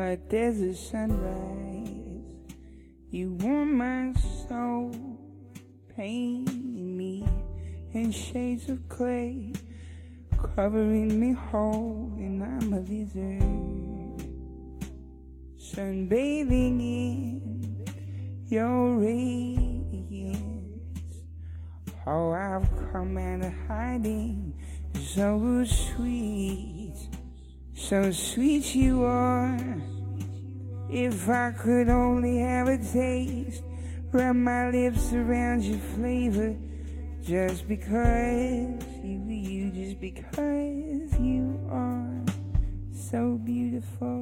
But there's a sunrise. You warm my soul, painting me in shades of clay, covering me whole, and I'm a lizard, sunbathing in your radiance. Oh, I've come out of hiding, so sweet you are. If I could only have a taste, wrap my lips around your flavor, just because just because you are so beautiful.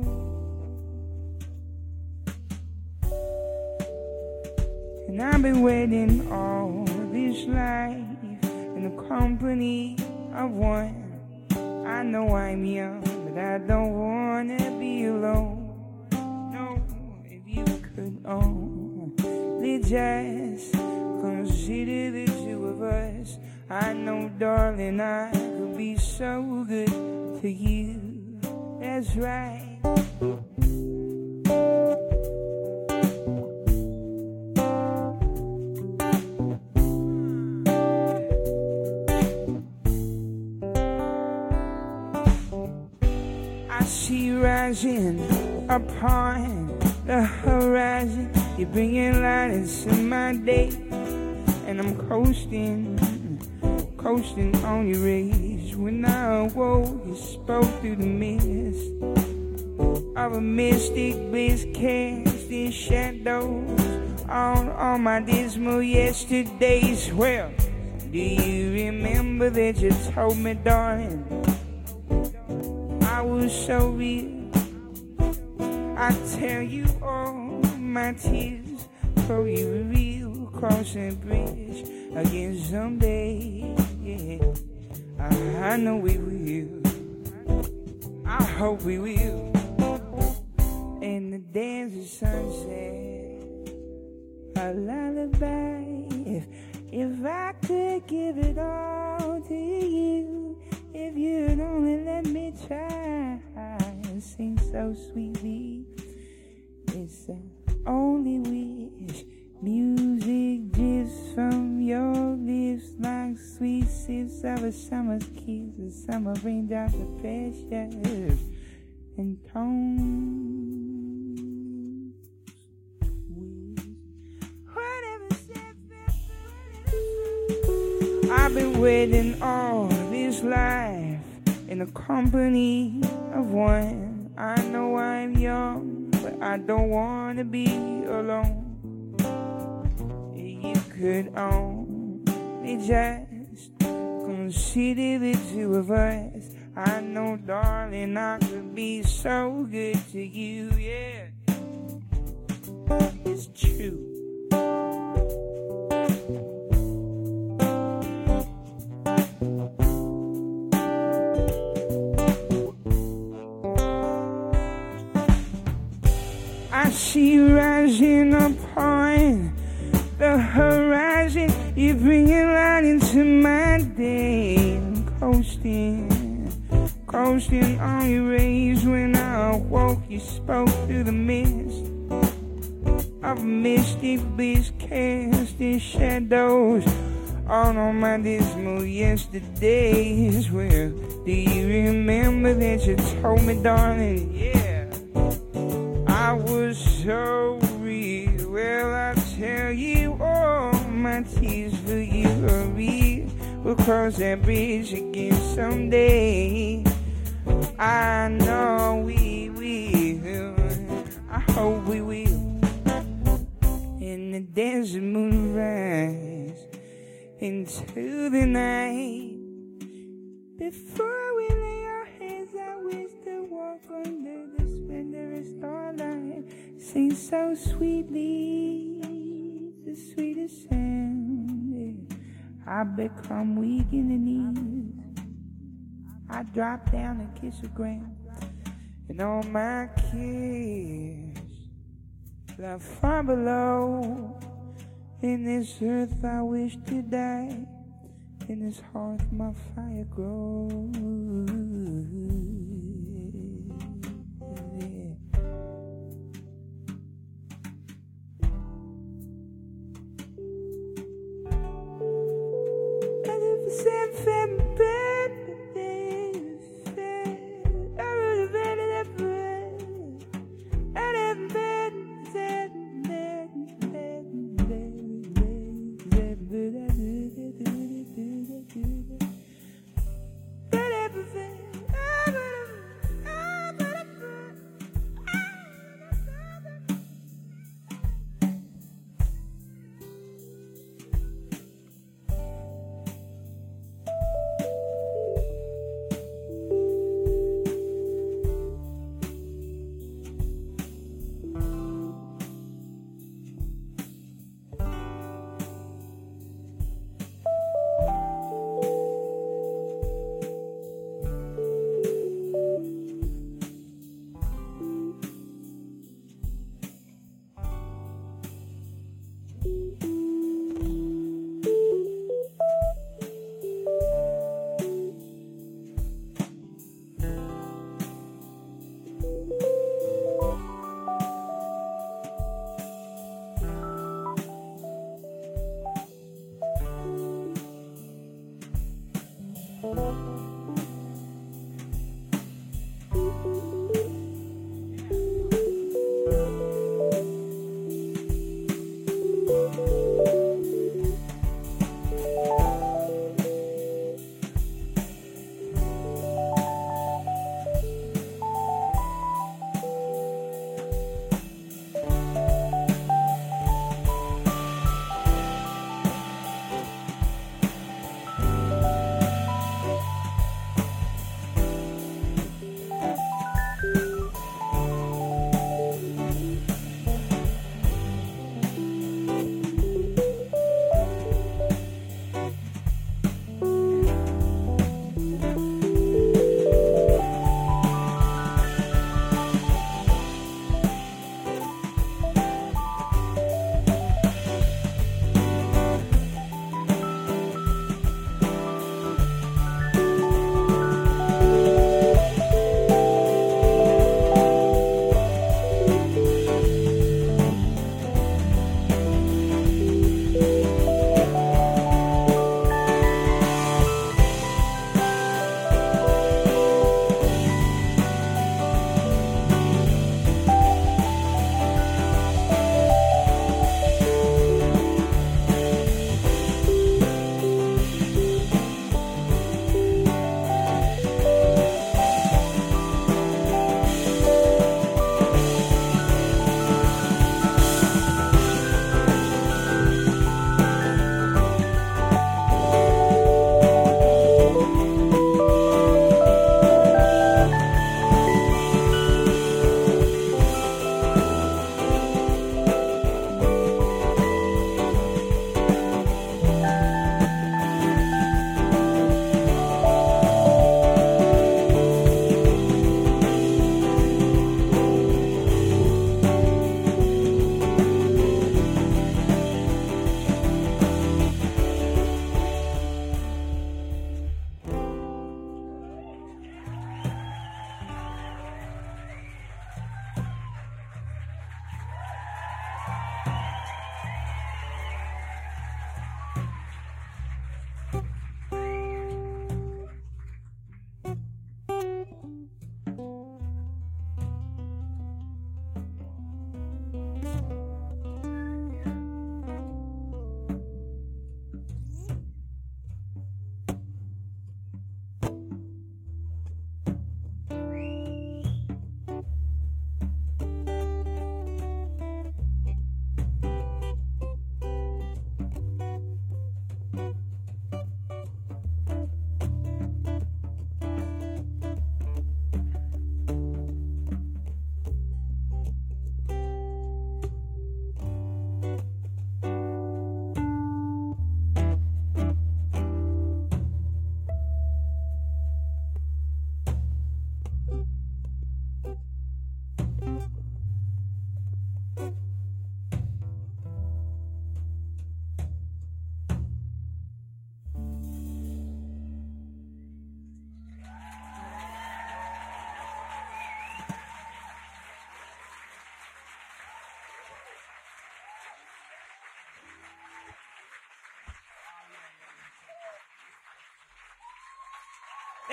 And I've been waiting all this life in the company of one. I know I'm young, but I don't wanna be alone. No, if you could only just consider the two of us. I know, darling, I could be so good to you. That's right. I see you rising upon the horizon. You're bringing light into my day, and I'm coasting on your rays. When I awoke, you spoke through the mist of a mystic bliss, casting shadows on all my dismal yesterdays. Well, do you remember that you told me, darling, I was so real? I tell you all my tears, so you were real, crossing a bridge again someday. Yeah, I know we will. I hope we will. In the dance of sunset, a lullaby. If I could give it all to you, if you'd only let me try, sing so sweetly. It's the only wish. Music drifts from your lips like sweet sips of a summer's kiss. The summer raindrops of pressure and tones with whatever said. I've been waiting all this life in the company of one. I know I'm young, but I don't want to be alone. You could only just consider the two of us. I know, darling, I could be so good to you, yeah. It's true. I see you rising upon the horizon. You're bringing light into my day. I'm coasting on your rays. When I awoke, you spoke through the mist of mystic bliss, casting shadows on my dismal yesterdays. Well, do you remember that you told me, darling, yeah, I was so real? Well, I tell you all my tears for you are real. We'll cross that bridge again someday. I know we will. I hope we will. In the desert moonrise into the night. Before we lay our heads, I wish to walk under the splendorous starlight. Sing so sweetly, the sweetest sound. Yeah. I become weak in the knees. I drop down and kiss the ground, and all my cares lie far below. In this earth I wish to die, in this hearth my fire grows. Yeah.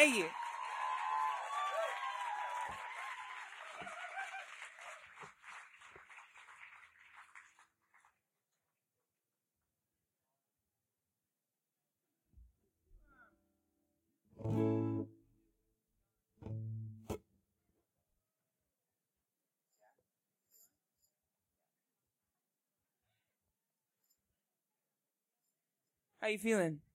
Thank you. How you feeling?